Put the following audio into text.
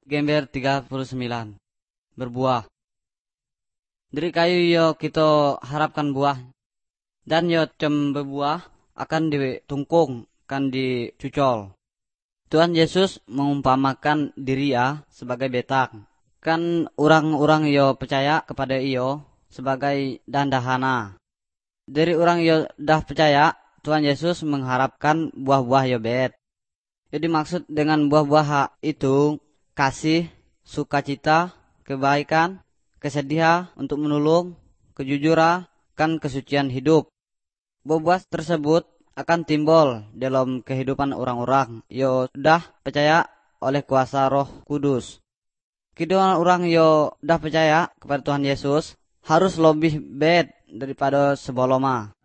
Gember 39. Berbuah. Dari kayu yo kita harapkan buah. Dan yo cem berbuah akan ditungkung, akan dicucol. Tuhan Yesus mengumpamakan diri sebagai betak. Kan orang-orang yo percaya kepada iyo sebagai dandahana. Dari orang yo dah percaya, Tuhan Yesus mengharapkan buah-buah yo bet. Jadi maksud dengan buah-buah itu kasih, sukacita, kebaikan, kesedihan untuk menolong, kejujuran, kan kesucian hidup. Buah-buah tersebut akan timbul dalam kehidupan orang-orang yo sudah percaya oleh kuasa Roh Kudus. Kehidupan orang yo sudah percaya kepada Tuhan Yesus harus lebih baik daripada sebelumnya.